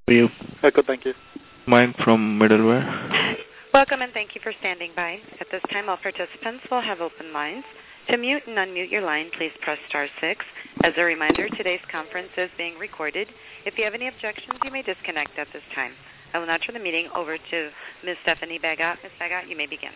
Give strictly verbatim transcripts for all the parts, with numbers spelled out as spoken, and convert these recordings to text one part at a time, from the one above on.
For you. Uh, good, thank you. Mine from middleware. Welcome and thank you for standing by. At this time, all participants will have open lines. To mute and unmute your line, please press star six. As a reminder, today's conference is being recorded. If you have any objections, you may disconnect at this time. I will now turn the meeting over to Miz Stephanie Bagot. Miz Bagot, you may begin.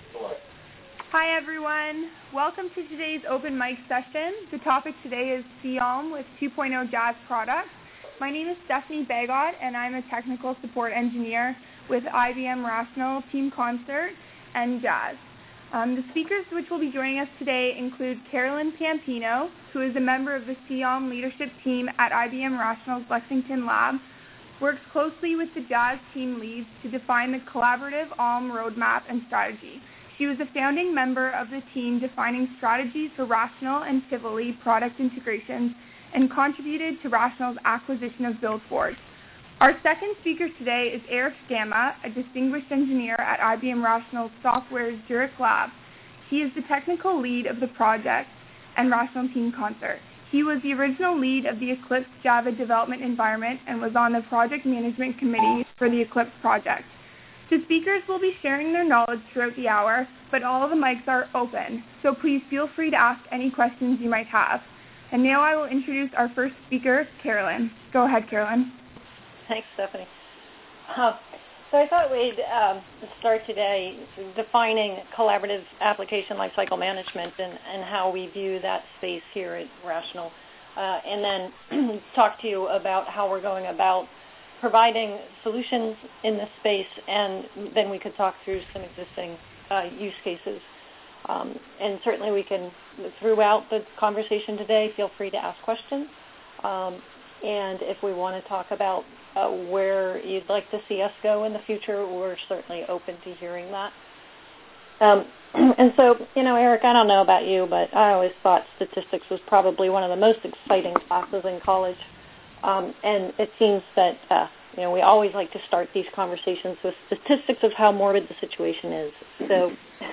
Hi, everyone. Welcome to today's open mic session. The topic today is SeaOM with two point oh Jazz products. My name is Stephanie Bagot, and I'm a technical support engineer with I B M Rational, Team Concert, and Jazz. Um, the speakers which will be joining us today include Carolyn Pampino, who is a member of the SeaOM leadership team at I B M Rational's Lexington Lab, works closely with the Jazz team leads to define the collaborative O M roadmap and strategy. She was a founding member of the team defining strategies for Rational and Tivoli product integrations and contributed to Rational's acquisition of BuildForge. Our second speaker today is Eric Scamma, a distinguished engineer at I B M Rational's Software's Zurich Lab. He is the technical lead of the project and Rational Team Concert. He was the original lead of the Eclipse Java development environment and was on the project management committee for the Eclipse project. The speakers will be sharing their knowledge throughout the hour, but all of the mics are open, so please feel free to ask any questions you might have. And now I will introduce our first speaker, Carolyn. Go ahead, Carolyn. Thanks, Stephanie. Uh, so I thought we'd um, start today defining collaborative application lifecycle management and, and how we view that space here at Rational, uh, and then talk to you about how we're going about providing solutions in this space, and then we could talk through some existing uh, use cases. Um, and certainly we can, throughout the conversation today, feel free to ask questions. Um, and if we want to talk about uh, where you'd like to see us go in the future, we're certainly open to hearing that. Um, and so, you know, Eric, I don't know about you, but I always thought statistics was probably one of the most exciting classes in college. Um, and it seems that, uh, you know, we always like to start these conversations with statistics of how morbid the situation is. So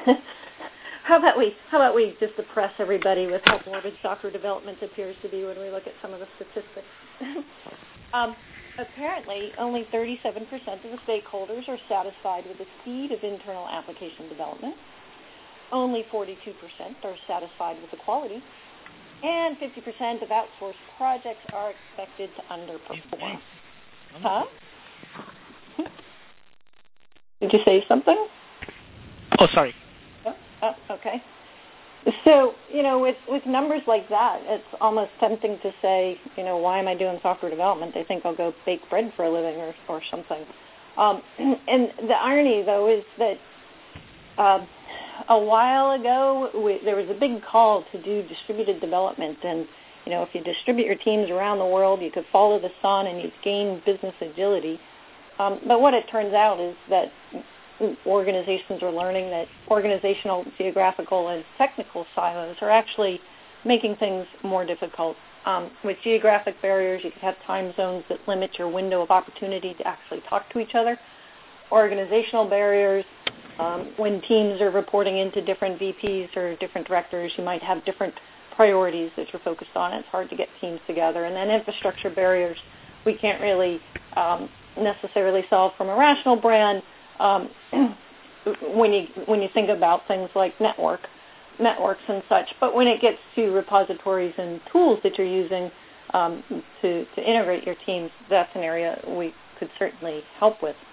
how about we how about we just depress everybody with how morbid software development appears to be when we look at some of the statistics. um, apparently, only thirty-seven percent of the stakeholders are satisfied with the speed of internal application development. Only forty-two percent are satisfied with the quality. And fifty percent of outsourced projects are expected to underperform. Huh? Did you say something? Oh, sorry. Oh, oh, okay. So, you know, with, with numbers like that, it's almost tempting to say, you know, why am I doing software development? They think I'll go bake bread for a living or, or something. Um, and the irony, though, is that uh, a while ago, we, there was a big call to do distributed development, and you know, if you distribute your teams around the world, you could follow the sun and you'd gain business agility. Um, but what it turns out is that organizations are learning that organizational, geographical, and technical silos are actually making things more difficult. Um, with geographic barriers, you could have time zones that limit your window of opportunity to actually talk to each other. Organizational barriers, Um, when teams are reporting into different V Ps or different directors, you might have different priorities that you're focused on. It's hard to get teams together. And then infrastructure barriers, we can't really um, necessarily solve from a Rational brand um, when you when you think about things like network, networks and such. But when it gets to repositories and tools that you're using um, to, to integrate your teams, that's an area we could certainly help with.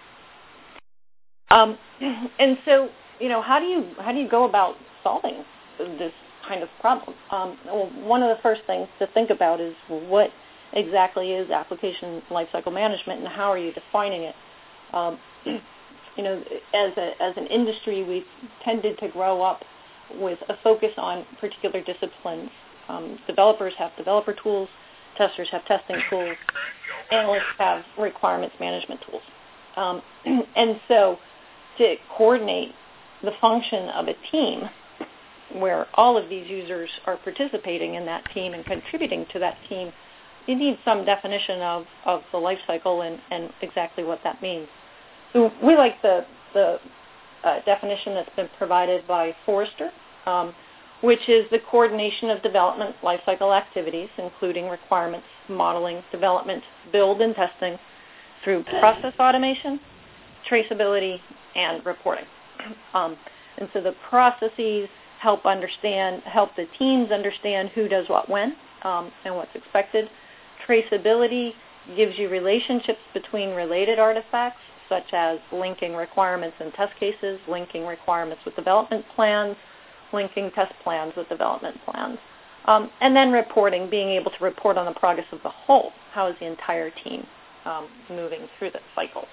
Um, and so, you know, how do you how do you go about solving this kind of problem? Um, well, one of the first things to think about is what exactly is application lifecycle management, and how are you defining it? Um, you know, as a as an industry, we've tended to grow up with a focus on particular disciplines. Um, developers have developer tools, testers have testing tools, analysts have requirements management tools, um, and so to coordinate the function of a team where all of these users are participating in that team and contributing to that team, you need some definition of, of the life cycle and, and exactly what that means. So we like the, the uh, definition that's been provided by Forrester, um, which is the coordination of development lifecycle activities, including requirements, modeling, development, build, and testing, through process automation, traceability, and reporting. Um, and so the processes help understand, help the teams understand who does what when um, and what's expected. Traceability gives you relationships between related artifacts, such as linking requirements and test cases, linking requirements with development plans, linking test plans with development plans. Um, and then reporting, being able to report on the progress of the whole. How is the entire team um, moving through the cycle?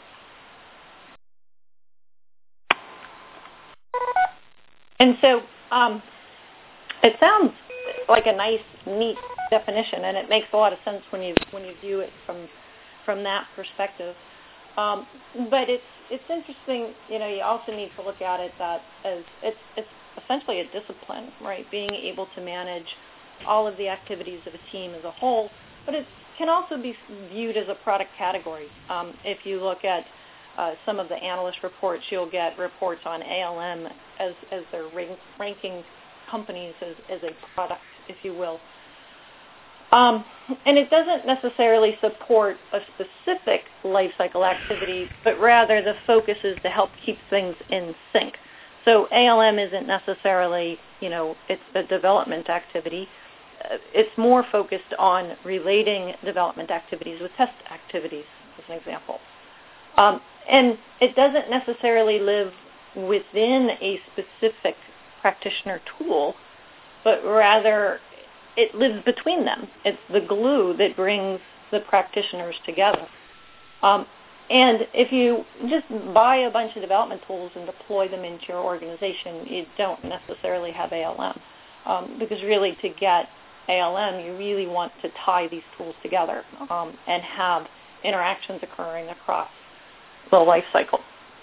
And so um, it sounds like a nice, neat definition, and it makes a lot of sense when you when you view it from from that perspective. Um, but it's it's interesting. You know, you also need to look at it that as it's it's essentially a discipline, right? Being able to manage all of the activities of a team as a whole, but it can also be viewed as a product category. Um, if you look at uh, some of the analyst reports, you'll get reports on A L M as as they're rank, ranking companies as, as a product, if you will. Um, and it doesn't necessarily support a specific life cycle activity, but rather the focus is to help keep things in sync. So A L M isn't necessarily, you know, it's a development activity. Uh, it's more focused on relating development activities with test activities, as an example. Um, and it doesn't necessarily live within a specific practitioner tool, but rather it lives between them. It's the glue that brings the practitioners together. Um, and if you just buy a bunch of development tools and deploy them into your organization, you don't necessarily have A L M. Um, because really to get A L M, you really want to tie these tools together um, and have interactions occurring across the life cycle.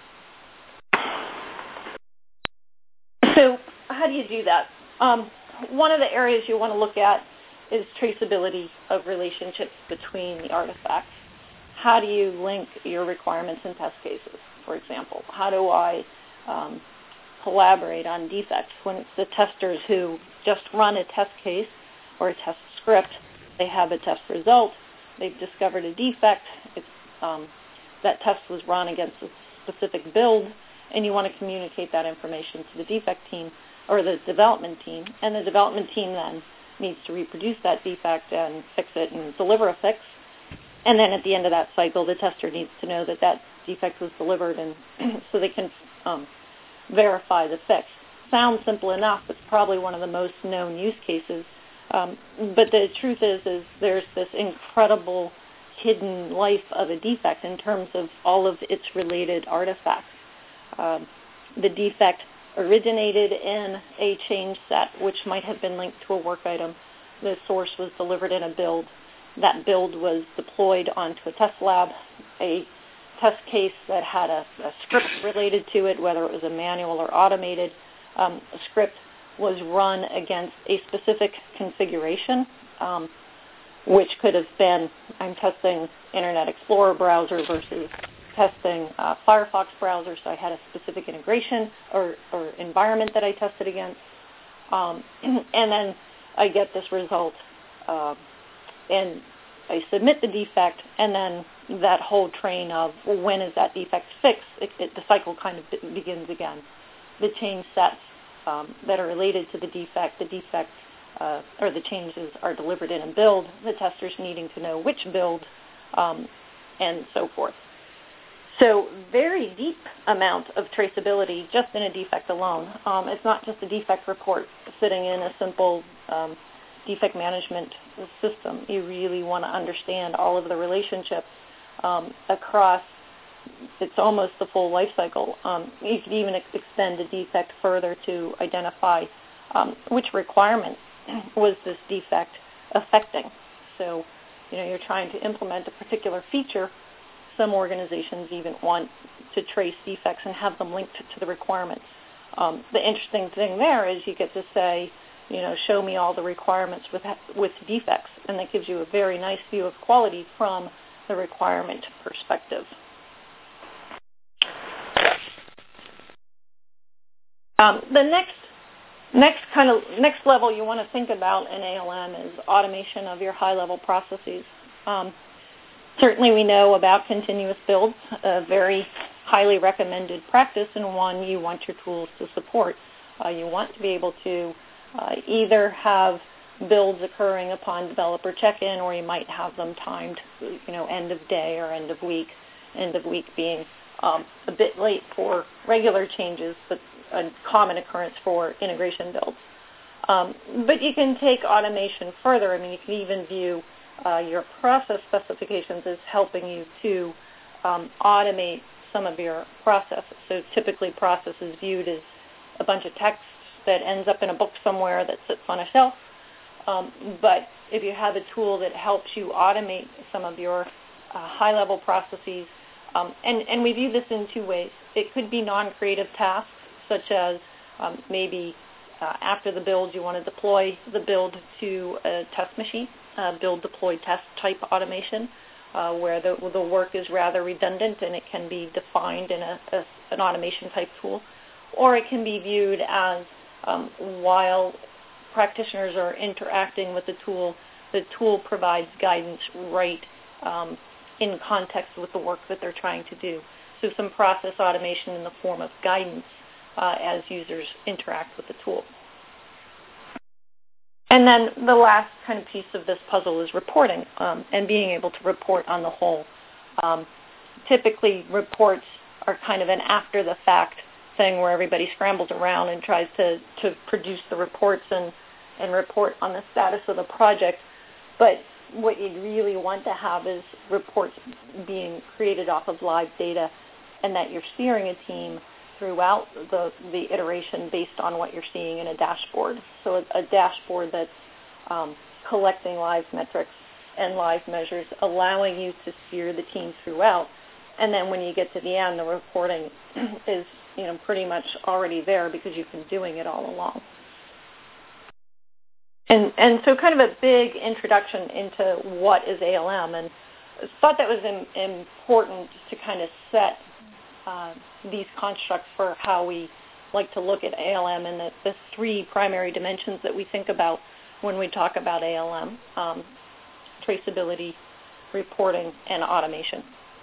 So how do you do that? Um, one of the areas you want to look at is traceability of relationships between the artifacts. How do you link your requirements and test cases, for example? How do I um, collaborate on defects when it's the testers who just run a test case or a test script, they have a test result, they've discovered a defect, it's, um, that test was run against a specific build, and you want to communicate that information to the defect team or the development team, and the development team then needs to reproduce that defect and fix it and deliver a fix. And then at the end of that cycle, the tester needs to know that that defect was delivered, and so they can um, verify the fix. Sounds simple enough. It's probably one of the most known use cases. Um, but the truth is, is there's this incredible hidden life of a defect in terms of all of its related artifacts. Um, the defect originated in a change set, which might have been linked to a work item. The source was delivered in a build. That build was deployed onto a test lab, a test case that had a, a script related to it, whether it was a manual or automated. Um, a script was run against a specific configuration, um, which could have been, I'm testing Internet Explorer browser versus testing uh, Firefox browser, so I had a specific integration or, or environment that I tested against. Um, and then I get this result, uh, and I submit the defect, and then that whole train of, well, when is that defect fixed, it, it, the cycle kind of be- begins again. The change sets um, that are related to the defect, the defect uh, or the changes are delivered in a build, the testers needing to know which build, um, and so forth. So very deep amount of traceability just in a defect alone. Um, it's not just a defect report sitting in a simple um, defect management system. You really want to understand all of the relationships um, across, it's almost the full life cycle. Um, you could even ex- extend a defect further to identify um, which requirement was this defect affecting. So, you know, you're trying to implement a particular feature. Some organizations even want to trace defects and have them linked to, to the requirements. Um, the interesting thing there is you get to say, you know, show me all the requirements with with defects, and that gives you a very nice view of quality from the requirement perspective. Um, the next next kind of next level you want to think about in A L M is automation of your high-level processes. Um, certainly we know about continuous builds, a very highly recommended practice and one you want your tools to support. Uh, you want to be able to uh, either have builds occurring upon developer check-in, or you might have them timed, you know, end of day or end of week, end of week being um, a bit late for regular changes, but a common occurrence for integration builds. Um, but you can take automation further. I mean, you can even view uh, your process specifications as helping you to um, automate some of your processes. So typically process is viewed as a bunch of text that ends up in a book somewhere that sits on a shelf. Um, but if you have a tool that helps you automate some of your uh, high-level processes, um, and, and we view this in two ways. It could be non-creative tasks, such as um, maybe uh, after the build you want to deploy the build to a test machine, uh, build, deploy, test type automation, uh, where the, the work is rather redundant and it can be defined in a, a, an automation type tool. Or it can be viewed as um, while practitioners are interacting with the tool, the tool provides guidance right um, in context with the work that they're trying to do. So some process automation in the form of guidance uh, as users interact with the tool. And then the last kind of piece of this puzzle is reporting um, and being able to report on the whole. Um, typically, reports are kind of an after-the-fact thing where everybody scrambles around and tries to, to produce the reports and, and report on the status of the project. But what you'd really want to have is reports being created off of live data, and that you're steering a team throughout the, the iteration based on what you're seeing in a dashboard. So a, a dashboard that's um, collecting live metrics and live measures, allowing you to steer the team throughout. And then when you get to the end, the reporting is you know, pretty much already there because you've been doing it all along. And and so kind of a big introduction into what is A L M, and I thought that was in, important to kind of set uh, these constructs for how we like to look at A L M and the, the three primary dimensions that we think about when we talk about A L M, um, traceability, reporting, and automation.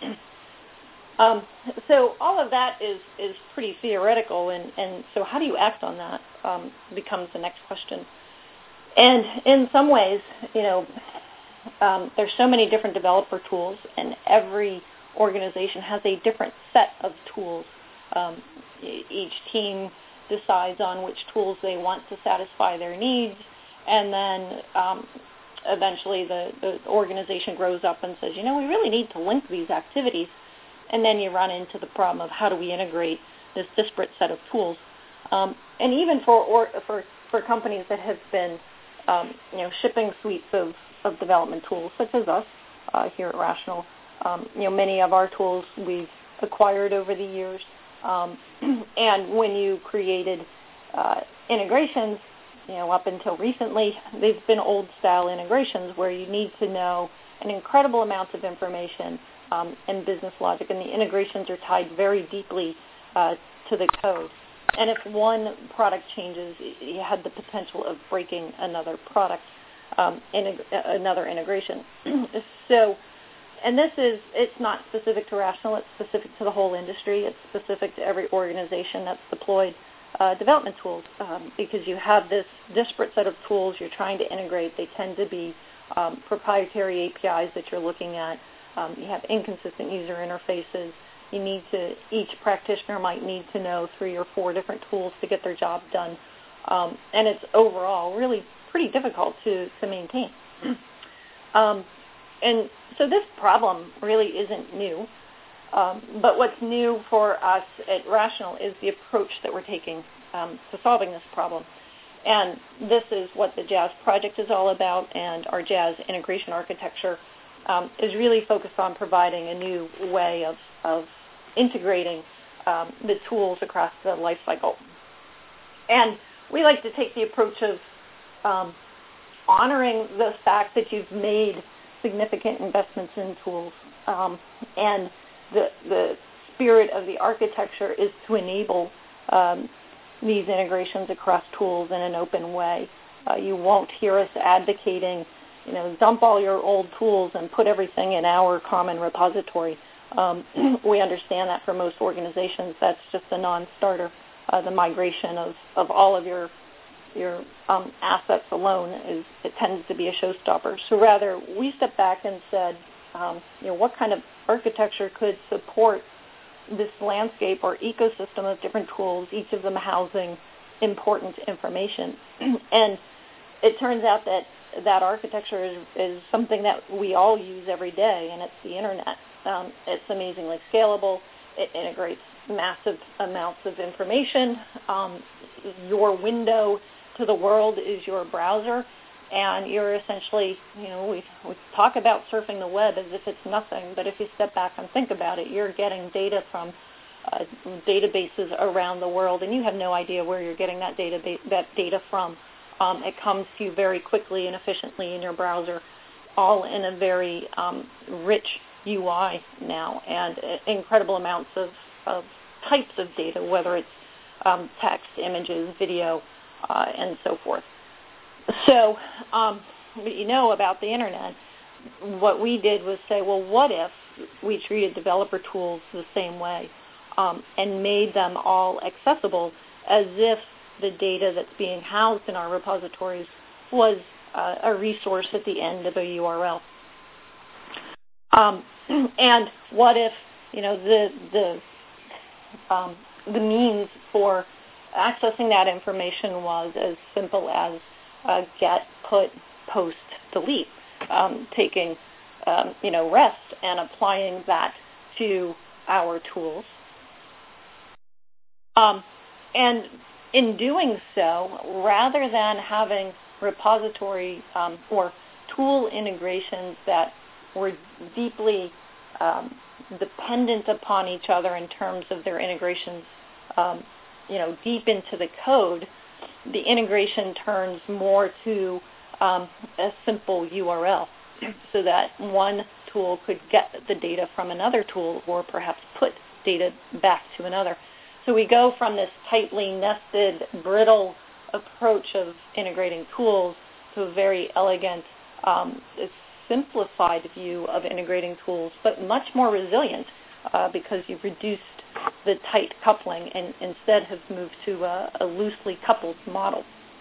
Um, so all of that is, is pretty theoretical, and, and so how do you act on that um, becomes the next question. And in some ways, you know, um, there's so many different developer tools, and every organization has a different set of tools. Um, each team decides on which tools they want to satisfy their needs, and then um, eventually the, the organization grows up and says, you know, we really need to link these activities. And then you run into the problem of how do we integrate this disparate set of tools. Um, and even for, or, for for companies that have been um, you know, shipping suites of, of development tools, such as us uh, here at Rational, um, you know, many of our tools we've acquired over the years. Um, and when you created uh, integrations, you know, up until recently, they've been old-style integrations where you need to know an incredible amount of information Um, and business logic, and the integrations are tied very deeply uh, to the code. And if one product changes, you had the potential of breaking another product, um, in another integration. So, and this is, it's not specific to Rational, it's specific to the whole industry, it's specific to every organization that's deployed uh, development tools, um, because you have this disparate set of tools you're trying to integrate. They tend to be um, proprietary A P Is that you're looking at. Um, you have inconsistent user interfaces. You need to, each practitioner might need to know three or four different tools to get their job done. Um, and it's overall really pretty difficult to, to maintain. um, and so this problem really isn't new. Um, but what's new for us at Rational is the approach that we're taking um, to solving this problem. And this is what the Jazz project is all about, and our Jazz integration architecture Um, is really focused on providing a new way of, of integrating um, the tools across the life cycle. And we like to take the approach of um, honoring the fact that you've made significant investments in tools. Um, and the, the spirit of the architecture is to enable um, these integrations across tools in an open way. Uh, you won't hear us advocating you know, dump all your old tools and put everything in our common repository. Um, we understand that for most organizations, that's just a non-starter. Uh, the migration of, of all of your your um, assets alone is it tends to be a showstopper. So rather, we stepped back and said, um, you know, what kind of architecture could support this landscape or ecosystem of different tools, each of them housing important information. And it turns out that that architecture is, is something that we all use every day, and it's the internet. Um, it's amazingly scalable. It integrates massive amounts of information. Um, your window to the world is your browser, and you're essentially, you know, we, we talk about surfing the web as if it's nothing, but if you step back and think about it, you're getting data from uh, databases around the world, and you have no idea where you're getting that data, that data from. Um, it comes to you very quickly and efficiently in your browser, all in a very um, rich U I now, and uh, incredible amounts of, of types of data, whether it's um, text, images, video, uh, and so forth. So um, what you know about the internet, what we did was say, well, what if we treated developer tools the same way um, and made them all accessible as if the data that's being housed in our repositories was uh, a resource at the end of a U R L. Um, and what if, you know, the the um, the means for accessing that information was as simple as uh, get, put, post, delete, um, taking um, you know REST and applying that to our tools, um, and in doing so, rather than having repository um, or tool integrations that were deeply um, dependent upon each other in terms of their integrations, um, you know, deep into the code, the integration turns more to um, a simple U R L, so that one tool could get the data from another tool, or perhaps put data back to another. So we go from this tightly nested, brittle approach of integrating tools to a very elegant, um, simplified view of integrating tools, but much more resilient uh, because you've reduced the tight coupling and instead have moved to a, a loosely coupled model.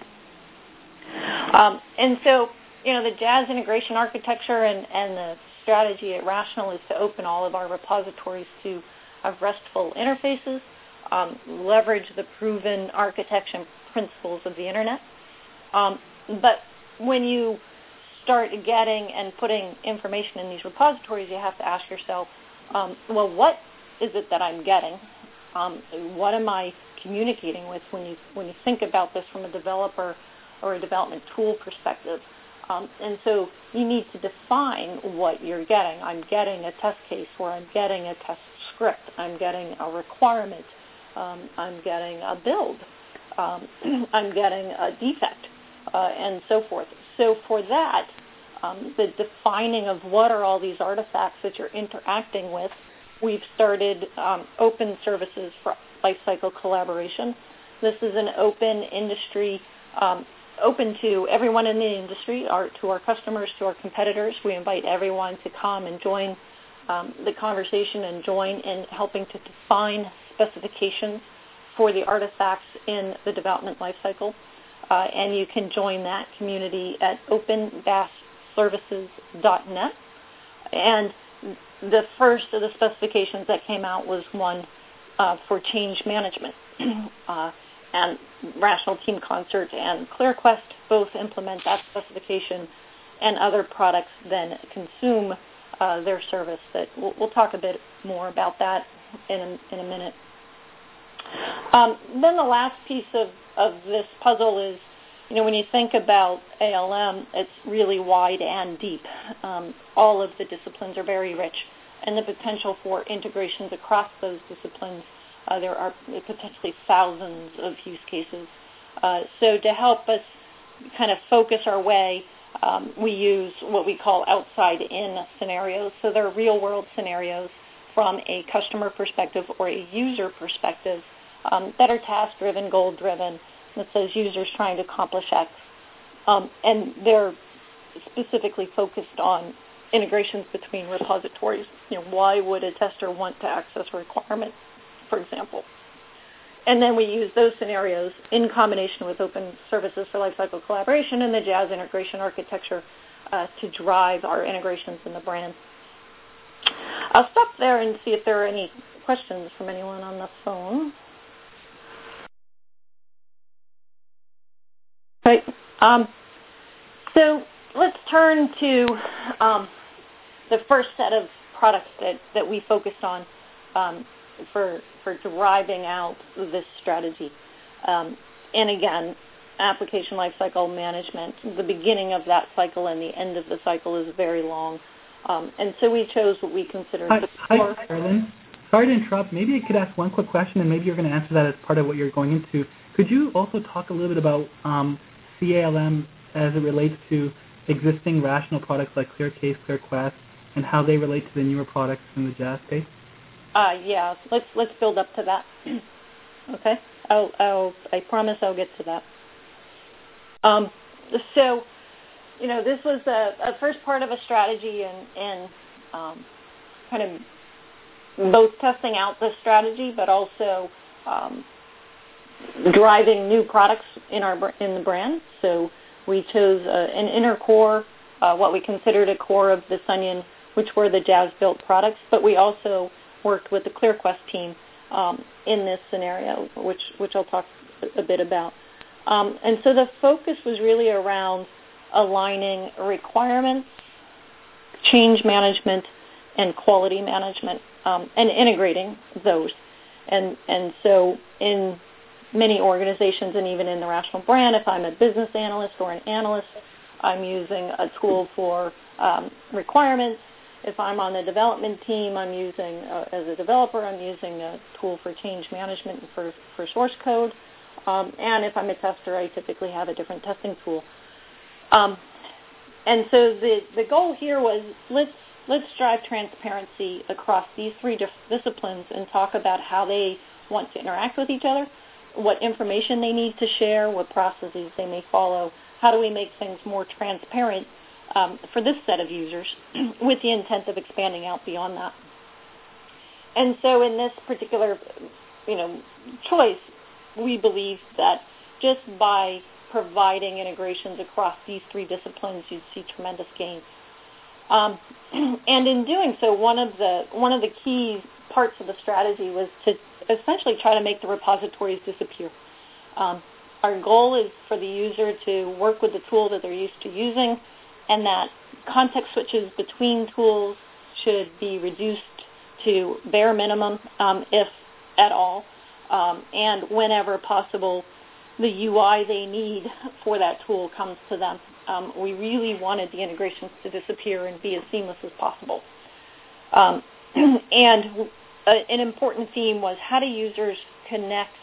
Um, and so, you know, the Jazz integration architecture and, and the strategy at Rational is to open all of our repositories to have RESTful interfaces, um, leverage the proven architecture principles of the internet. Um, but when you start getting and putting information in these repositories, you have to ask yourself, um, well, what is it that I'm getting? Um, what am I communicating with when you when you think about this from a developer or a development tool perspective? Um, and so you need to define what you're getting. I'm getting a test case, or I'm getting a test script. I'm getting a requirement. Um, I'm getting a build. Um, I'm getting a defect, uh, and so forth. So for that, um, the defining of what are all these artifacts that you're interacting with, we've started um, open services for lifecycle collaboration. This is an open industry, um, open to everyone in the industry, our, to our customers, to our competitors. We invite everyone to come and join um, the conversation and join in helping to define specifications for the artifacts in the development lifecycle. Uh, and you can join that community at open dash services dot net. And the first of the specifications that came out was one uh, for change management. uh, and Rational Team Concert and ClearQuest both implement that specification, and other products then consume uh, their service. That we'll, we'll talk a bit more about that in a, in a minute. Um, then the last piece of, of this puzzle is, you know, when you think about A L M, it's really wide and deep. Um, all of the disciplines are very rich, and the potential for integrations across those disciplines, uh, there are potentially thousands of use cases. Uh, so to help us kind of focus our way, um, we use what we call outside-in scenarios. So they're real-world scenarios from a customer perspective or a user perspective um, that are task-driven, goal-driven, that says users trying to accomplish X. Um, and they're specifically focused on integrations between repositories. You know, why would a tester want to access a requirement, for example? And then we use those scenarios in combination with Open Services for Lifecycle Collaboration and the Jazz integration architecture uh, to drive our integrations in the brand. I'll stop there and see if there are any questions from anyone on the phone. Right. Um, so let's turn to um, the first set of products that, that we focused on um, for, for driving out this strategy. Um, and again, application lifecycle management, the beginning of that cycle and the end of the cycle is very long. Um, and so we chose what we consider hi, the core. Hi, Carolyn. Sorry to interrupt. Maybe I could ask one quick question, and maybe you're going to answer that as part of what you're going into. Could you also talk a little bit about um, C A L M as it relates to existing rational products like ClearCase, ClearQuest, and how they relate to the newer products in the Jazz space? Uh, yeah, let's let's build up to that. Okay, I'll, I'll I promise I'll get to that. Um, so, you know, this was a, a first part of a strategy, and and um, kind of both testing out the strategy, but also um, driving new products in our in the brand. So we chose uh, an inner core, uh, what we considered a core of this onion, which were the Jazz built products, but we also worked with the ClearQuest team um, in this scenario, which which I'll talk a bit about. Um, and so the focus was really around aligning requirements, change management, and quality management, um, and integrating those. And and so in many organizations, and even in the Rational brand, if I'm a business analyst or an analyst, I'm using a tool for um, requirements. If I'm on the development team, I'm using, uh, as a developer, I'm using a tool for change management and for, for source code. Um, and if I'm a tester, I typically have a different testing tool. Um, and so the, the goal here was let's, let's drive transparency across these three dis- disciplines and talk about how they want to interact with each other, what information they need to share, what processes they may follow. How do we make things more transparent Um, for this set of users with the intent of expanding out beyond that. And so in this particular, you know, choice, we believe that just by providing integrations across these three disciplines, you'd see tremendous gains. Um, and in doing so, one of the one of the key parts of the strategy was to essentially try to make the repositories disappear. Um, our goal is for the user to work with the tool that they're used to using, and that context switches between tools should be reduced to bare minimum, um, if at all, um, and whenever possible, the U I they need for that tool comes to them. Um, we really wanted the integrations to disappear and be as seamless as possible. Um, and uh, an important theme was how do users connect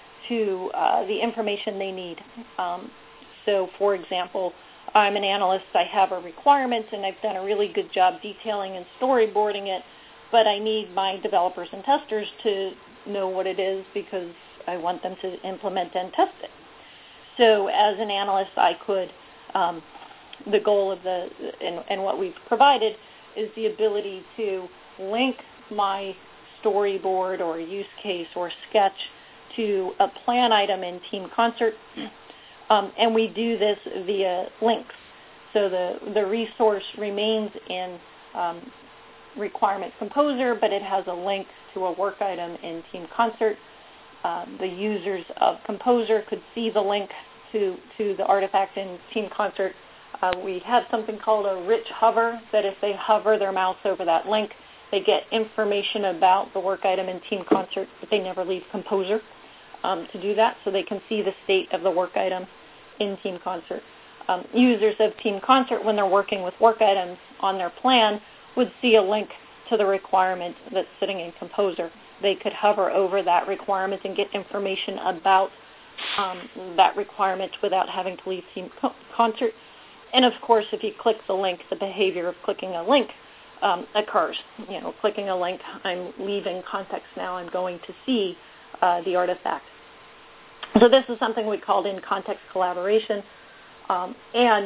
to uh, the information they need. Um, so, for example, I'm an analyst, I have a requirement, and I've done a really good job detailing and storyboarding it, but I need my developers and testers to know what it is because I want them to implement and test it. So as an analyst, I could, um, the goal of the, and, and what we've provided is the ability to link my storyboard or use case or sketch to a plan item in Team Concert. Um, and we do this via links. So the, the resource remains in um, Requirement Composer, but it has a link to a work item in Team Concert. Uh, the users of Composer could see the link to, to the artifact in Team Concert. Uh, we have something called a rich hover, that if they hover their mouse over that link, they get information about the work item in Team Concert, but they never leave Composer um, to do that, so they can see the state of the work item in Team Concert. Um, users of Team Concert, when they're working with work items on their plan, would see a link to the requirement that's sitting in Composer. They could hover over that requirement and get information about um, that requirement without having to leave Team Concert. And of course, if you click the link, the behavior of clicking a link um, occurs. You know, clicking a link, I'm leaving context now, I'm going to see uh, the artifact. So this is something we called in-context collaboration. Um, and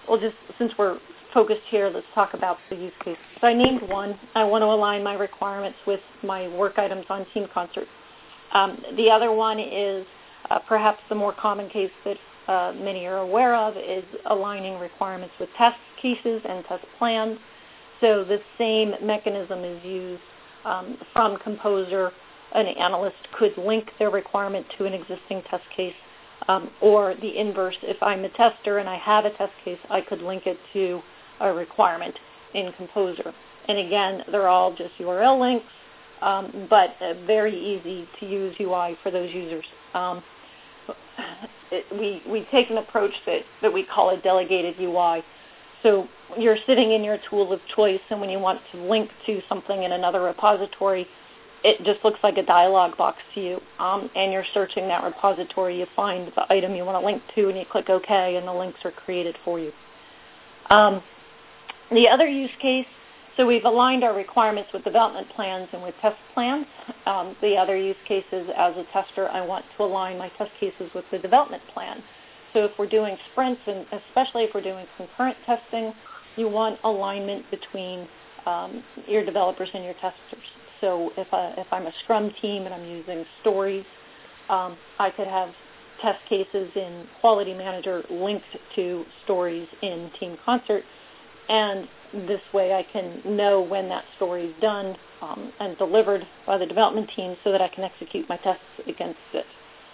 we'll just, since we're focused here, let's talk about the use case. So I named one. I want to align my requirements with my work items on Team Concert. Um, the other one is uh, perhaps the more common case that uh, many are aware of is aligning requirements with test cases and test plans. So the same mechanism is used um, from Composer. An analyst could link their requirement to an existing test case, um, or the inverse. If I'm a tester and I have a test case, I could link it to a requirement in Composer. And again, they're all just U R L links, um, but a very easy to use U I for those users. Um, it, we, we take an approach that, that we call a delegated U I. So you're sitting in your tool of choice, and when you want to link to something in another repository, it just looks like a dialog box to you, um, and you're searching that repository. You find the item you want to link to, and you click OK, and the links are created for you. Um, the other use case, so we've aligned our requirements with development plans and with test plans. Um, the other use case is, as a tester, I want to align my test cases with the development plan. So if we're doing sprints, and especially if we're doing concurrent testing, you want alignment between um, your developers and your testers. So if, I, if I'm a Scrum team and I'm using stories, um, I could have test cases in Quality Manager linked to stories in Team Concert, and this way I can know when that story is done um, and delivered by the development team so that I can execute my tests against it.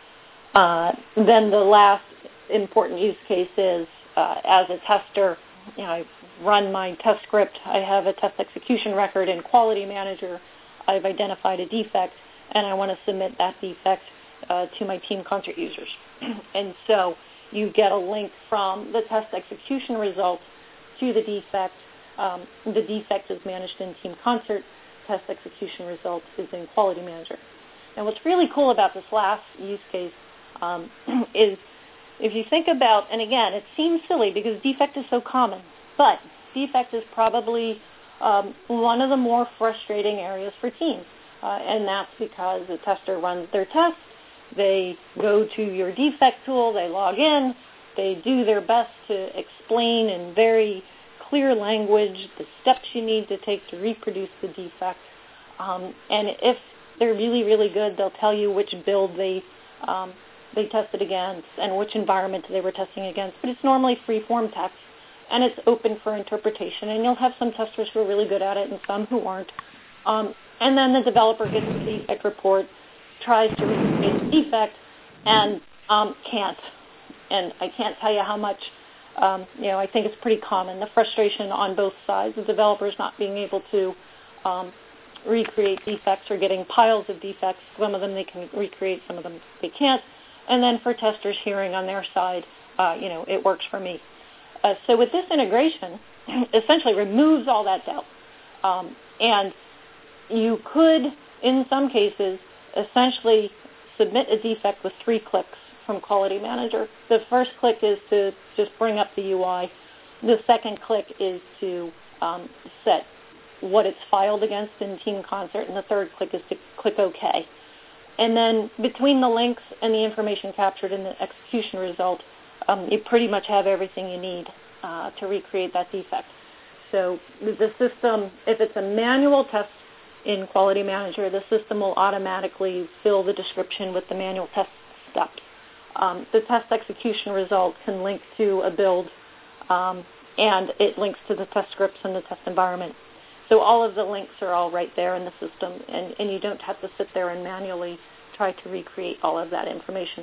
Uh, then the last important use case is, uh, as a tester, you know, I run my test script, I have a test execution record in Quality Manager, I've identified a defect, and I want to submit that defect uh, to my Team Concert users. And so you get a link from the test execution result to the defect. Um, the defect is managed in Team Concert. Test execution result is in Quality Manager. And what's really cool about this last use case um, is if you think about, and again, it seems silly because defect is so common, but defect is probably um, one of the more frustrating areas for teams. Uh, and that's because the tester runs their test, they go to your defect tool, they log in, they do their best to explain in very clear language the steps you need to take to reproduce the defect. Um, and if they're really, really good, they'll tell you which build they um, they tested against and which environment they were testing against. But it's normally free-form text, and it's open for interpretation. And you'll have some testers who are really good at it and some who aren't. Um, and then the developer gets the defect report, tries to recreate the defect, and um, can't. And I can't tell you how much, um, you know, I think it's pretty common, the frustration on both sides, the developers not being able to um, recreate defects or getting piles of defects. Some of them they can recreate, some of them they can't. And then for testers hearing on their side, uh, you know, it works for me. Uh, so with this integration, essentially removes all that doubt. Um, and you could, in some cases, essentially submit a defect with three clicks from Quality Manager. The first click is to just bring up the U I. The second click is to um, set what it's filed against in Team Concert, and the third click is to click OK. And then between the links and the information captured in the execution result, um, you pretty much have everything you need uh, to recreate that defect. So the system, if it's a manual test in Quality Manager, the system will automatically fill the description with the manual test steps. Um, the test execution result can link to a build, um, and it links to the test scripts and the test environment. So all of the links are all right there in the system, and, and you don't have to sit there and manually try to recreate all of that information.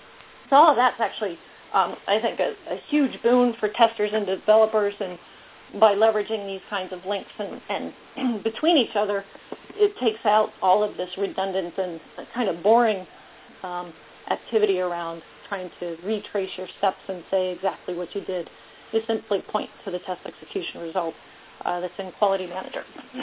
So all of that's actually, um, I think, a, a huge boon for testers and developers, and by leveraging these kinds of links and, and between each other, it takes out all of this redundant and kind of boring um, activity around trying to retrace your steps and say exactly what you did. You simply point to the test execution result uh, that's in Quality Manager.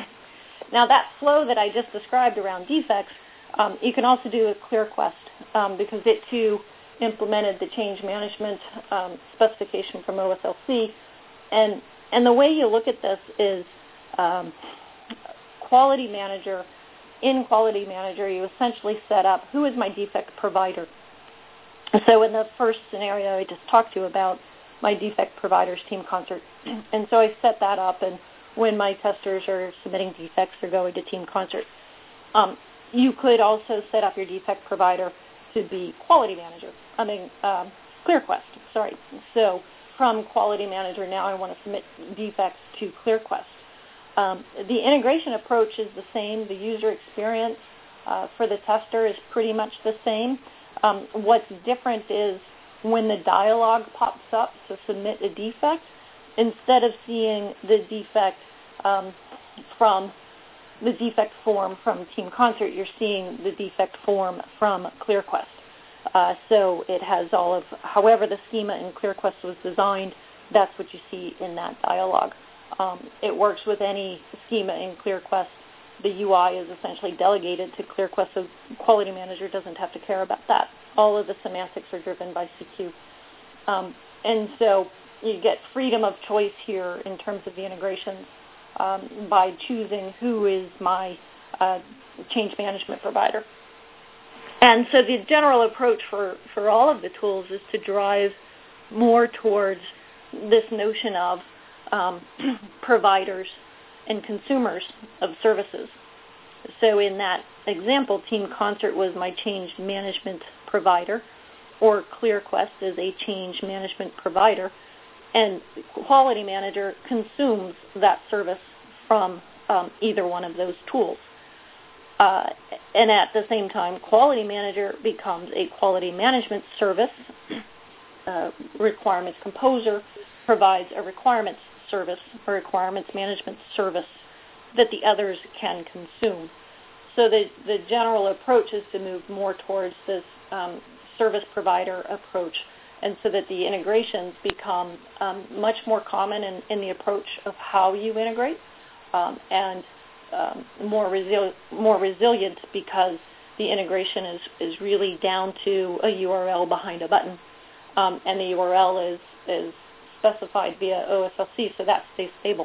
Now that flow that I just described around defects, um, you can also do a ClearQuest um, because it too implemented the change management um, specification from O S L C. And, and the way you look at this is um, Quality Manager. In Quality Manager, you essentially set up who is my defect provider. So in the first scenario I just talked to you about, my defect provider's Team Concert. And so I set that up, and when my testers are submitting defects, they're going to Team Concert. Um, you could also set up your defect provider to be Quality Manager. I mean, um, ClearQuest, sorry. So from Quality Manager, now I want to submit defects to ClearQuest. Um, the integration approach is the same. The user experience uh, for the tester is pretty much the same. Um, what's different is when the dialog pops up to submit a defect, instead of seeing the defect um, from the defect form from Team Concert, you're seeing the defect form from ClearQuest. Uh, so it has all of, however the schema in ClearQuest was designed, that's what you see in that dialog. Um, it works with any schema in ClearQuest. The U I is essentially delegated to ClearQuest, so Quality Manager doesn't have to care about that. All of the semantics are driven by C Q. Um, and so you get freedom of choice here in terms of the integrations um, by choosing who is my uh, change management provider. And so the general approach for, for all of the tools is to drive more towards this notion of um, providers and consumers of services. So in that example, Team Concert was my change management provider, or ClearQuest is a change management provider, and Quality Manager consumes that service from um, either one of those tools. Uh, and at the same time, Quality Manager becomes a quality management service. Uh, requirements Composer provides a requirements service, a requirements management service that the others can consume. So the, the general approach is to move more towards this um, service provider approach, and so that the integrations become um, much more common in, in the approach of how you integrate, um, and um, more, resi- more resilient because the integration is, is really down to a U R L behind a button, um, and the U R L is, is specified via O S L C, so that stays stable.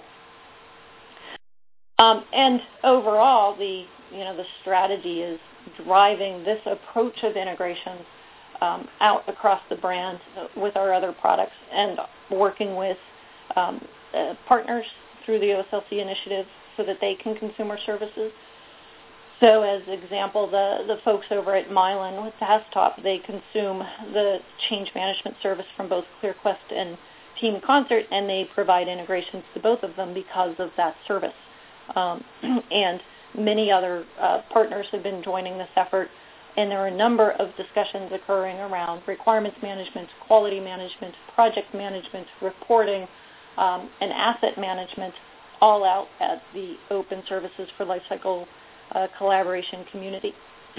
Um, and overall, the you know the strategy is driving this approach of integration um, out across the brand with our other products, and working with um, uh, partners through the O S L C initiative so that they can consume our services. So as example, the, the folks over at Mylan with Desktop, they consume the change management service from both ClearQuest and Team Concert, and they provide integrations to both of them because of that service. Um, and many other uh, partners have been joining this effort, and there are a number of discussions occurring around requirements management, quality management, project management, reporting, um, and asset management, all out at the Open Services for Lifecycle uh, Collaboration community.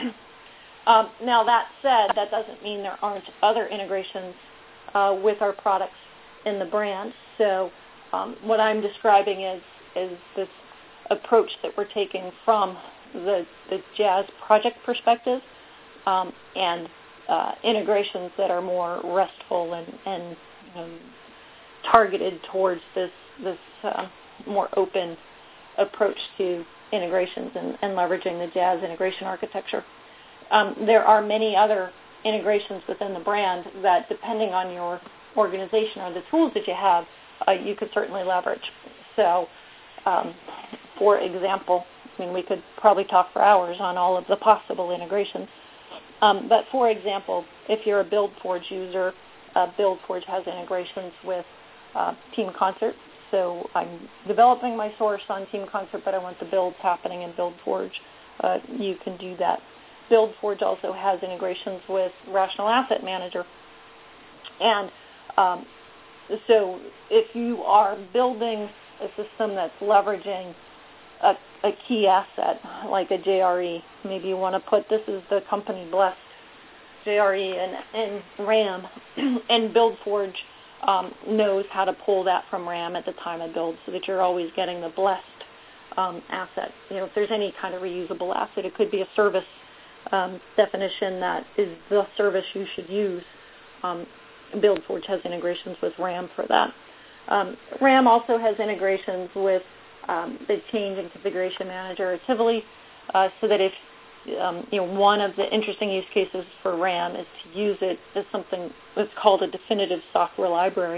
um, now that said, that doesn't mean there aren't other integrations uh, with our products in the brand. So um, what I'm describing is, is this approach that we're taking from the, the Jazz project perspective, um, and uh, integrations that are more restful and, and um, targeted towards this, this uh, more open approach to integrations and, and leveraging the Jazz integration architecture. Um, there are many other integrations within the brand that, depending on your organization or the tools that you have, uh, you could certainly leverage. So, um, for example, I mean, we could probably talk for hours on all of the possible integrations. Um, but for example, if you're a BuildForge user, uh, BuildForge has integrations with uh, Team Concert. So I'm developing my source on Team Concert, but I want the builds happening in BuildForge. Uh, you can do that. BuildForge also has integrations with Rational Asset Manager. And um, so if you are building a system that's leveraging a, a key asset like a J R E, maybe you want to put this is the company blessed J R E and, and RAM, and BuildForge um, knows how to pull that from RAM at the time of build so that you're always getting the blessed um, asset. You know, if there's any kind of reusable asset, it could be a service um, definition that is the service you should use. Um, BuildForge has integrations with RAM for that. Um, RAM also has integrations with um, the change and configuration manager at Tivoli, uh, so that if um, you know, one of the interesting use cases for RAM is to use it as something that's called a definitive software library.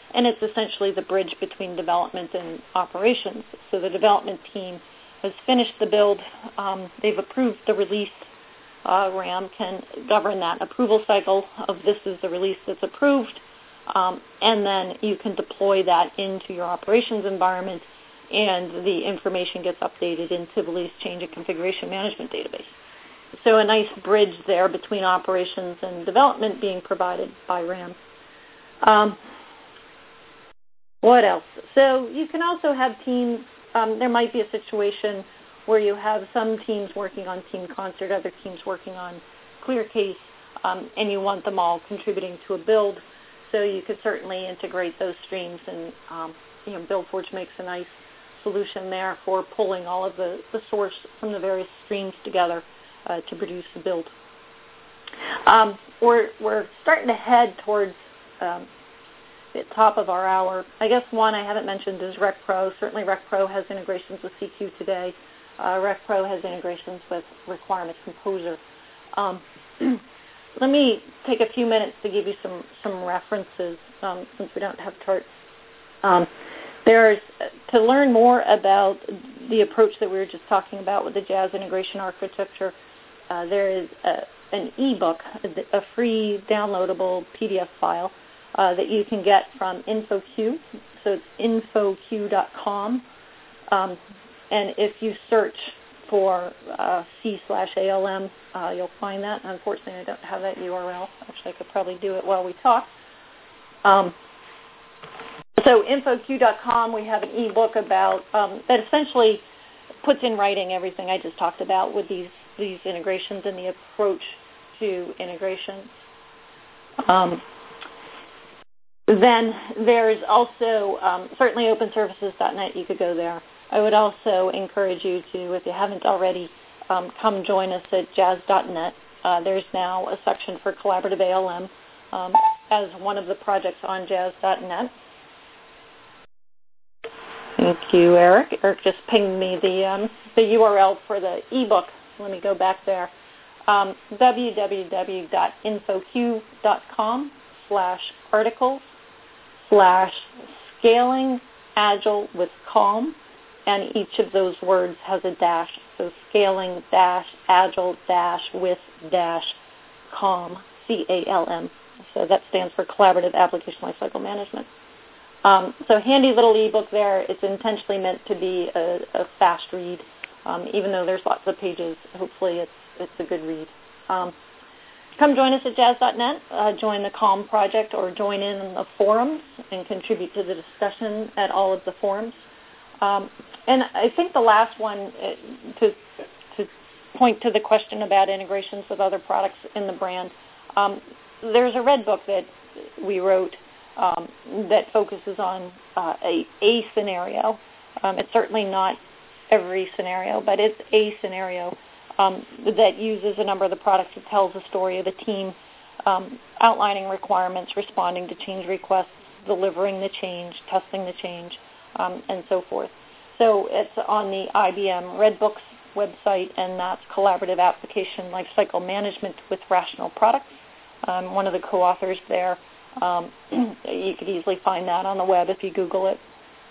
and it's essentially the bridge between development and operations. So the development team has finished the build. Um, they've approved the release. Uh, RAM can govern that approval cycle of this is the release that's approved, um, and then you can deploy that into your operations environment, and the information gets updated into the release change and configuration management database. So a nice bridge there between operations and development being provided by RAM. Um, what else? So you can also have teams, um, there might be a situation where you have some teams working on Team Concert, other teams working on ClearCase, um, and you want them all contributing to a build. So you could certainly integrate those streams, and um, you know, BuildForge makes a nice solution there for pulling all of the, the source from the various streams together uh, to produce the build. Um, we're, we're starting to head towards um, the top of our hour. I guess one I haven't mentioned is RecPro. Certainly RecPro has integrations with C Q today. Uh, RecPro has integrations with Requirements Composer. Um, let me take a few minutes to give you some, some references um, since we don't have charts. Um, there's, to learn more about the approach that we were just talking about with the Jazz integration architecture, uh, there is a, an e-book, a, a free downloadable P D F file uh, that you can get from InfoQ. So it's info q dot com. Um, And if you search for uh, C slash A L M, uh, you'll find that. Unfortunately, I don't have that U R L. Actually, I could probably do it while we talk. Um, so info q dot com, we have an e-book about um, that essentially puts in writing everything I just talked about with these, these integrations and the approach to integration. Um, then there's also um, certainly open services dot net. You could go there. I would also encourage you to, if you haven't already, um, come join us at jazz dot net. Uh, there's now a section for collaborative A L M um, as one of the projects on jazz dot net. Thank you, Eric. Eric just pinged me the um, the U R L for the ebook. Let me go back there. Um, w w w dot info q dot com slash articles slash scaling agile with calm. And each of those words has a dash. So scaling dash agile dash with dash calm, C A L M. So that stands for Collaborative Application Lifecycle Management. Um, so handy little ebook there. It's intentionally meant to be a, a fast read. Um, even though there's lots of pages, hopefully it's it's a good read. Um, come join us at jazz dot net. Uh, join the CALM project or join in the forums and contribute to the discussion at all of the forums. Um, and I think the last one, uh, to, to point to the question about integrations with other products in the brand, um, there's a red book that we wrote um, that focuses on uh, a, a scenario. Um, it's certainly not every scenario, but it's a scenario um, that uses a number of the products. It tells the story of the team um, outlining requirements, responding to change requests, delivering the change, testing the change, Um, and so forth. So it's on the I B M Redbooks website, and that's Collaborative Application Lifecycle Management with Rational Products. I'm one of the co-authors there. Um, you could easily find that on the web if you Google it.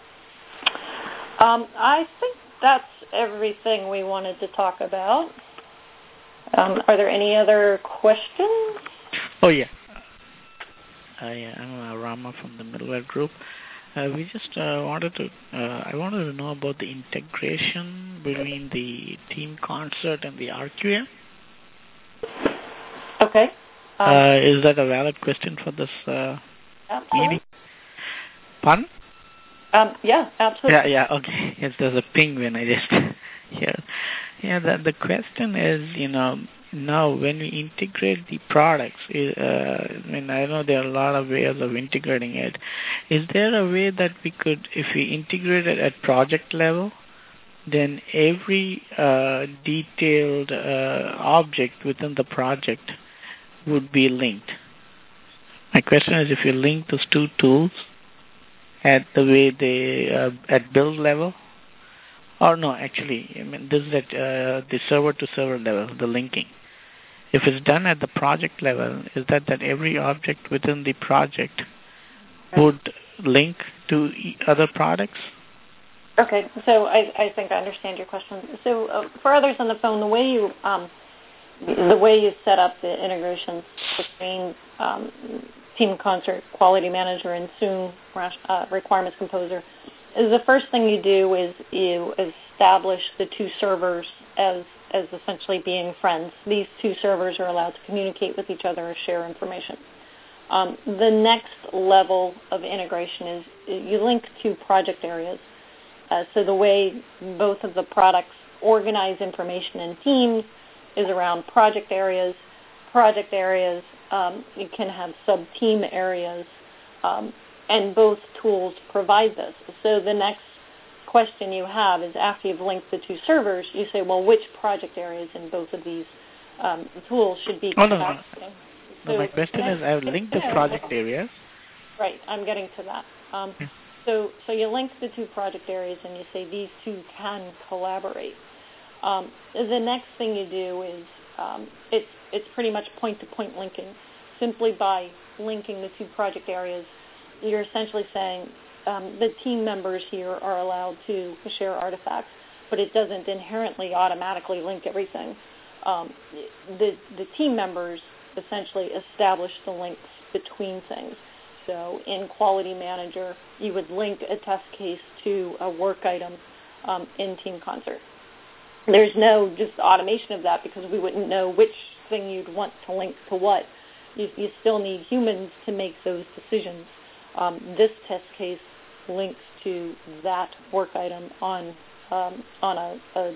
Um, I think that's everything we wanted to talk about. Um, are there any other questions? Oh, yeah. I, I'm uh, Rama from the Middleware Group. Uh, we just uh, wanted to, uh, I wanted to know about the integration between the Team Concert and the R Q M. Okay. Um, uh, is that a valid question for this uh, meeting? Pardon? Um, yeah, absolutely. Yeah, yeah, okay. Yes, there's a ping when I just hear. Yeah, the, the question is, you know, now when we integrate the products, uh, I mean, I know there are a lot of ways of integrating it. Is there a way that we could, if we integrate it at project level, then every uh, detailed uh, object within the project would be linked? My question is, if you link those two tools at the way they, uh, at build level, or no, actually, I mean, this is at uh, the server-to-server level, the linking. If it's done at the project level, is that that every object within the project would link to other products? Okay, so I, I think I understand your question. So uh, for others on the phone, the way you um, the way you set up the integrations between um, Team Concert, Quality Manager, and soon uh, Requirements Composer is the first thing you do is you establish the two servers as as essentially being friends. These two servers are allowed to communicate with each other or share information. Um, the next level of integration is you link to project areas. Uh, so the way both of the products organize information in teams is around project areas. Project areas, um, you can have sub-team areas, um, and both tools provide this. So the next question you have is after you've linked the two servers, you say, well, which project areas in both of these um, tools should be oh, no, no. So no, my question is I've linked the project areas. Right, I'm getting to that. Um, yeah. So, so you link the two project areas and you say these two can collaborate. Um, the next thing you do is um, it's it's pretty much point-to-point linking. Simply by linking the two project areas, you're essentially saying um, the team members here are allowed to share artifacts, but it doesn't inherently automatically link everything. Um, the the team members essentially establish the links between things. So in Quality Manager, you would link a test case to a work item um, in Team Concert. There's no just automation of that because we wouldn't know which thing you'd want to link to what. You, you still need humans to make those decisions. Um, this test case links to that work item on um, on a, a,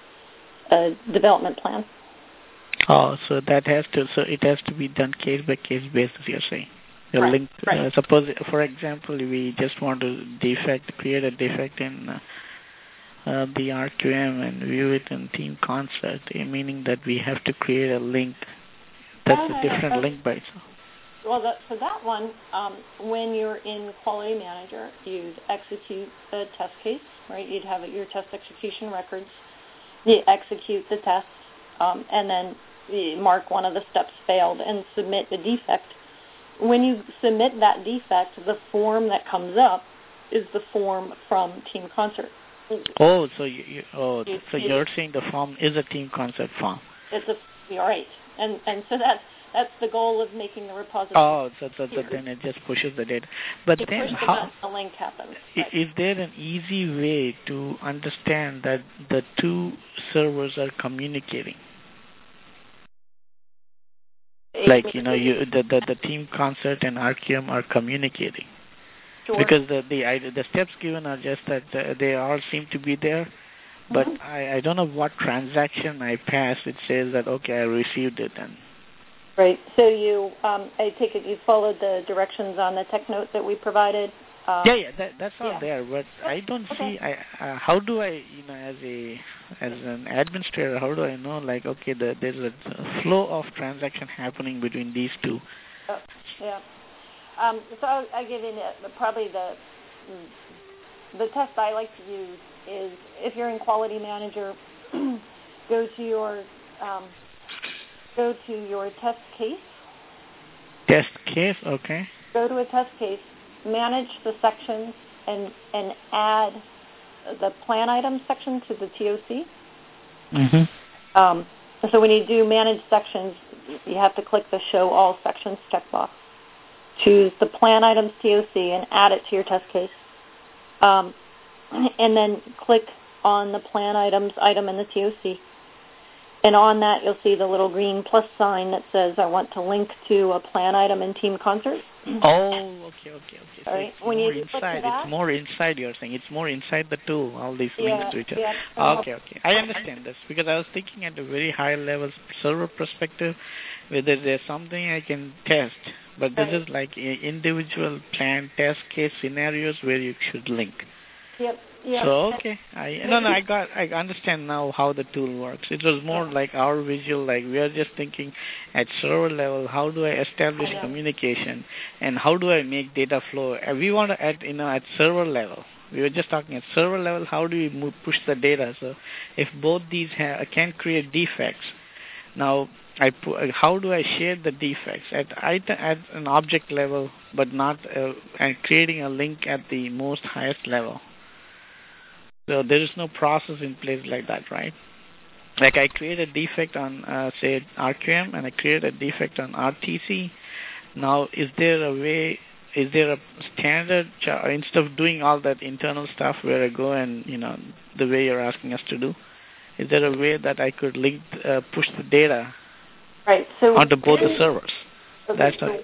a development plan. Oh, so that has to so it has to be done case by case basis. You're saying. Right. Link, right. Uh, suppose, for example, we just want to defect, create a defect in uh, uh, the R Q M and view it in Team Concert, uh, meaning that we have to create a link that's no, no, a different no, link by itself. Well, that, for that one, um, when you're in Quality Manager, you'd execute a test case, right? You'd have your test execution records. You execute the test, um, and then you mark one of the steps failed and submit the defect. When you submit that defect, the form that comes up is the form from Team Concert. Oh, so you, you oh, you, so you, you're saying the form is a Team Concert form? It's a you're right, and and so that's that's the goal of making the repository. Oh, so, so, so then it just pushes the data. But it then the how the link happens? Right. Is there an easy way to understand that the two servers are communicating? Like, you know, you, the, the, the Team Concert and R Q M are communicating. Sure. Because the, the the steps given are just that uh, they all seem to be there, but mm-hmm. I, I don't know what transaction I passed. It says that, okay, I received it. And right. So you, um, I take it you followed the directions on the tech note that we provided? Um, yeah, yeah, that, that's all yeah. there. But I don't okay. see. I uh, how do I, you know, as a as an administrator, how do I know? Like, okay, the, there's a flow of transaction happening between these two. Oh, yeah. Um, so I'll, I'll give you the, probably the the test I like to use is if you're in Quality Manager, go to your um, go to your test case. Test case, okay. Go to a test case. Manage the sections and and add the plan items section to the T O C. Mm-hmm. Um, so when you do manage sections, you have to click the Show All Sections checkbox. Choose the plan items T O C and add it to your test case. Um, and then click on the plan items item in the T O C. And on that, you'll see the little green plus sign that says, I want to link to a plan item in Team Concert. Oh, okay, okay, okay. So all right. it's when more you inside. That, it's more inside, you're saying. It's more inside the tool, all these yeah, links to each other. Yeah. Okay, okay. I understand this because I was thinking at a very high level server perspective, whether there's something I can test, but this right. is like individual plan test case scenarios where you should link. Yep. Yep. So okay, I no no I got I understand now how the tool works. It was more like our visual, like we are just thinking at server level, how do I establish I communication and how do I make data flow? We want to at you know at server level. We were just talking at server level. How do we move, push the data? So if both these ha- can create defects, Now, I pu- how do I share the defects at at an object level, but not uh, and creating a link at the most highest level? So there is no process in place like that, right? Like I create a defect on, uh, say, R Q M, and I create a defect on R T C. Now, is there a way? Is there a standard ch- instead of doing all that internal stuff where I go and you know the way you're asking us to do? Is there a way that I could link, uh, push the data right, so onto both the servers? Okay, That's so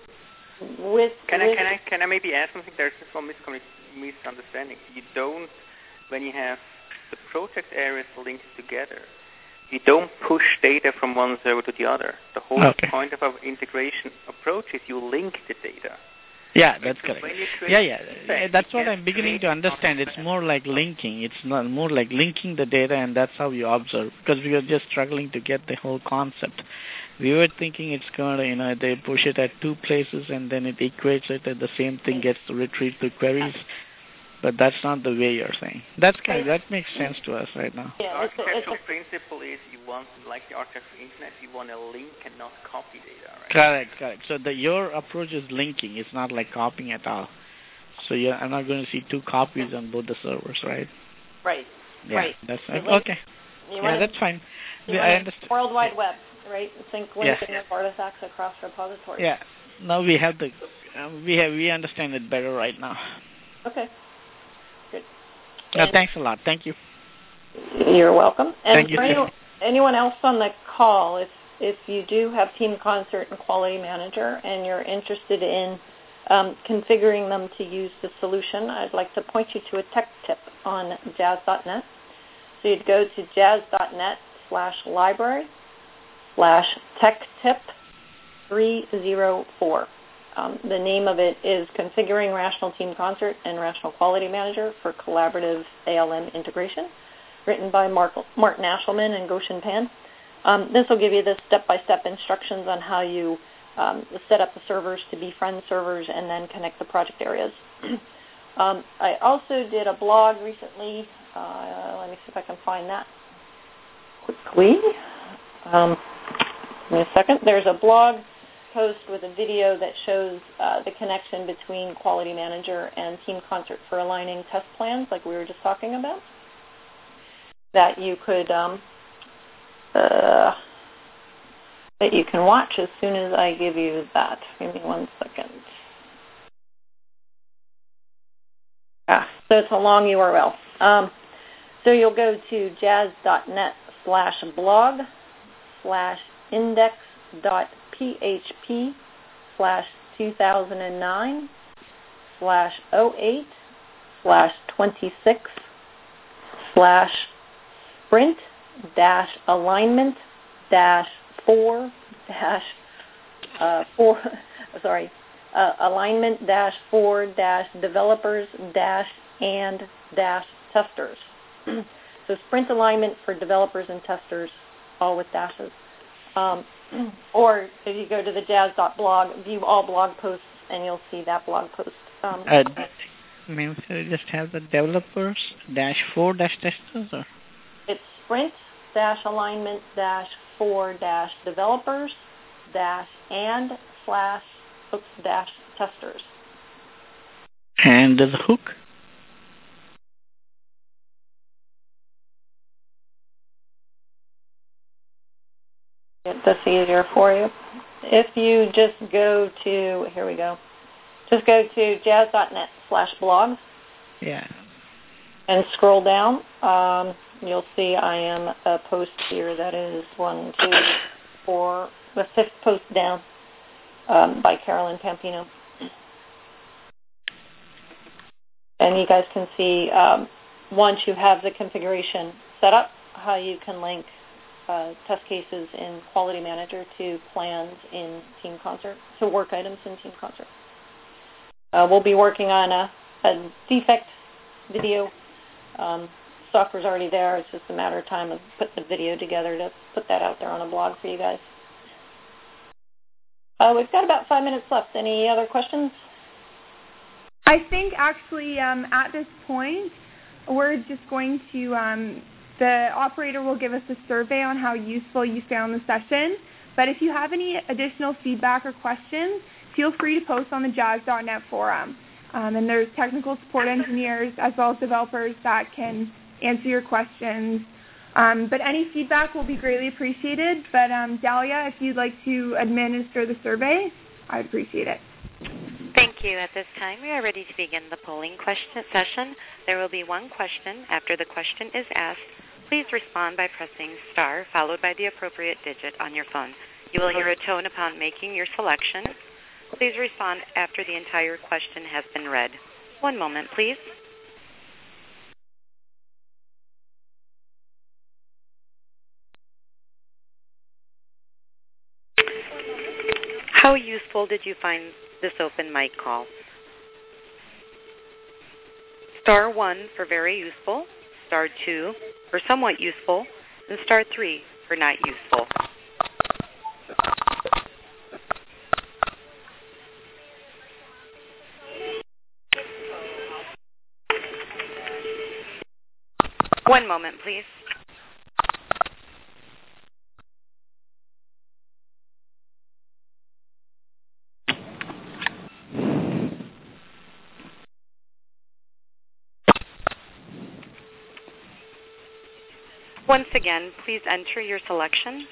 a, with, can with I can I can I maybe add something? There's some misunderstanding. You don't, when you have the project areas linked together, you don't push data from one server to the other. The whole okay. point of our integration approach is you link the data. Yeah, that's correct. Yeah, yeah, yeah. That's what I'm beginning to understand. It's more like linking. It's not more like linking the data, and that's how you observe. Because we are just struggling to get the whole concept. We were thinking it's going to, you know, they push it at two places, and then it equates it, and the same thing gets retrieved to queries. But that's not the way you're saying. That's kind of, that makes sense to us right now. Yeah, the architectural principle is you want, like the architecture of internet, you want to link and not copy data, right? Correct, correct. So the your approach is linking. It's not like copying at all. So yeah, I'm not going to see two copies on both the servers, right? Right. Yeah, right. That's you okay. You yeah, that's fine. I understand. World Wide Web, right? Sync linking yeah. of artifacts across repositories. Yeah. Now we have the um, we have we understand it better right now. Okay. Good. No, thanks a lot. Thank you. You're welcome. And Thank you, for anyone, anyone else on the call, if if you do have Team Concert and Quality Manager and you're interested in um, configuring them to use the solution, I'd like to point you to a tech tip on jazz dot net. So you'd go to jazz dot net slash library slash tech tip three oh four. Um, the name of it is Configuring Rational Team Concert and Rational Quality Manager for Collaborative A L M Integration, written by Mark, Martin Ashelman and Goshen Pan. Um, this will give you the step-by-step instructions on how you um, set up the servers to be friend servers and then connect the project areas. um, I also did a blog recently. Uh, let me see if I can find that quickly. Um, give me a second. There's a blog post with a video that shows uh, the connection between Quality Manager and Team Concert for aligning test plans, like we were just talking about, that you could um, uh, that you can watch as soon as I give you that. Give me one second. Ah, so it's a long U R L. Um, so you'll go to jazz dot net slash blog slash index dot php slash two thousand nine slash oh eight slash twenty-six slash sprint dash alignment dash four dash uh, four sorry uh, alignment dash four dash developers dash and dash testers. So sprint alignment for developers and testers, all with dashes. Um, or if you go to the jazz dot blog, view all blog posts, and you'll see that blog post. Um, uh, Maybe we just have the developers dash four dash testers, or it's sprint dash alignment dash four dash developers dash and slash oops dash testers. And there's a hook. Get this easier for you. If you just go to, here we go, just go to jazz dot net slash blog. Yeah. And scroll down. Um, you'll see I am a post here that is one, two, four, the fifth post down um, by Carolyn Pampino. And you guys can see um, once you have the configuration set up, how you can link Uh, test cases in Quality Manager to plans in Team Concert, to work items in Team Concert. Uh, we'll be working on a, a defect video. Um, software's already there. It's just a matter of time of putting the video together to put that out there on a blog for you guys. Uh, we've got about five minutes left. Any other questions? I think actually um, at this point, we're just going to um, The operator will give us a survey on how useful you found the session. But if you have any additional feedback or questions, feel free to post on the jazz dot net forum. Um, and there's technical support engineers as well as developers that can answer your questions. Um, but any feedback will be greatly appreciated. But um, Dahlia, if you'd like to administer the survey, I'd appreciate it. Thank you. At this time, we are ready to begin the polling question session. There will be one question. After the question is asked, please respond by pressing star followed by the appropriate digit on your phone. You will hear a tone upon making your selection. Please respond after the entire question has been read. One moment, please. How useful did you find this open mic call? Star one for very useful, star two for somewhat useful, and star three for not useful. One moment, please. Once again, please enter your selection.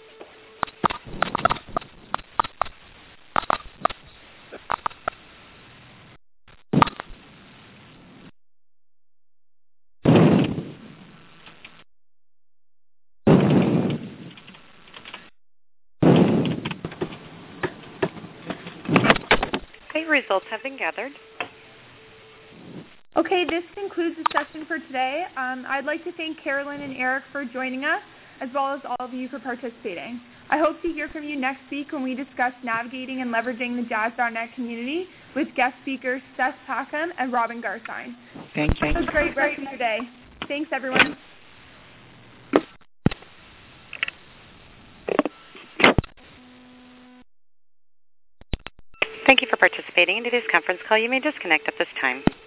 Okay, results have been gathered. Okay, this concludes the session for today. Um, I'd like to thank Carolyn and Eric for joining us, as well as all of you for participating. I hope to hear from you next week when we discuss navigating and leveraging the jazz dot net community with guest speakers Seth Packham and Robin Garstein. Thank you. Have a great rest of your day. Thanks, everyone. Thank you for participating in today's conference call. You may disconnect at this time.